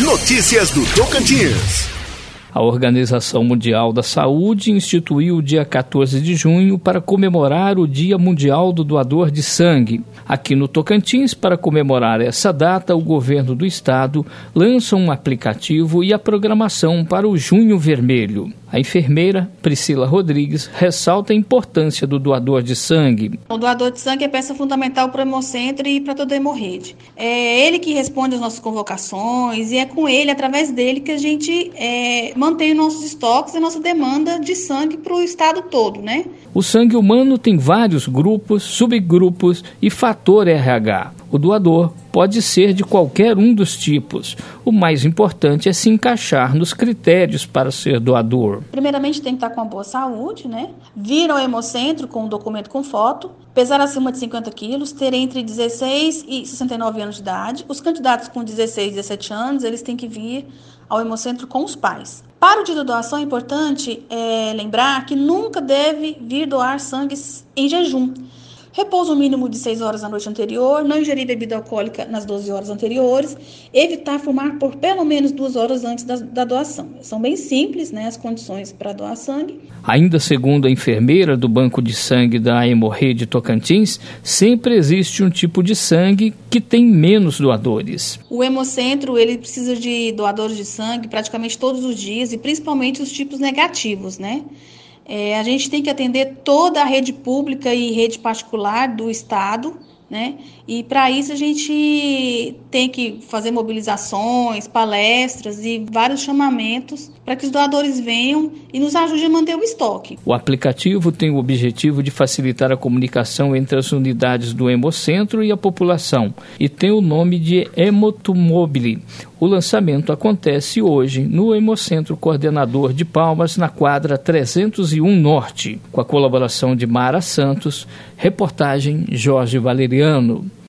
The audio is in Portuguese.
Notícias do Tocantins. A Organização Mundial da Saúde instituiu o dia 14 de junho para comemorar o Dia Mundial do Doador de Sangue. Aqui no Tocantins, para comemorar essa data, o governo do estado lança um aplicativo e a programação para o Junho Vermelho. A enfermeira Priscila Rodrigues ressalta a importância do doador de sangue. O doador de sangue é peça fundamental para o Hemocentro e para toda a hemorrede. É ele que responde às nossas convocações e é com ele, através dele, que a gente mantém nossos estoques e nossa demanda de sangue para o estado todo, né? O sangue humano tem vários grupos, subgrupos e fator RH. O doador pode ser de qualquer um dos tipos. O mais importante é se encaixar nos critérios para ser doador. Primeiramente tem que estar com uma boa saúde, né? Vir ao Hemocentro com um documento com foto, pesar acima de 50 quilos, ter entre 16 e 69 anos de idade. Os candidatos com 16 e 17 anos, eles têm que vir ao Hemocentro com os pais. Para o dia da doação é importante lembrar que nunca deve vir doar sangue em jejum. Repouso mínimo de 6 horas na noite anterior, não ingerir bebida alcoólica nas 12 horas anteriores, evitar fumar por pelo menos 2 horas antes da doação. São bem simples, né, as condições para doar sangue. Ainda segundo a enfermeira do Banco de Sangue da Hemorrede Tocantins, sempre existe um tipo de sangue que tem menos doadores. O Hemocentro ele precisa de doadores de sangue praticamente todos os dias e principalmente os tipos negativos, né? A gente tem que atender toda a rede pública e rede particular do estado, né? E para isso a gente tem que fazer mobilizações, palestras e vários chamamentos para que os doadores venham e nos ajudem a manter o estoque. O aplicativo tem o objetivo de facilitar a comunicação entre as unidades do Hemocentro e a população e tem o nome de Hemotomobile. O lançamento acontece hoje no Hemocentro Coordenador de Palmas, na quadra 301 Norte, com a colaboração de Mara Santos, reportagem Jorge Valeriano.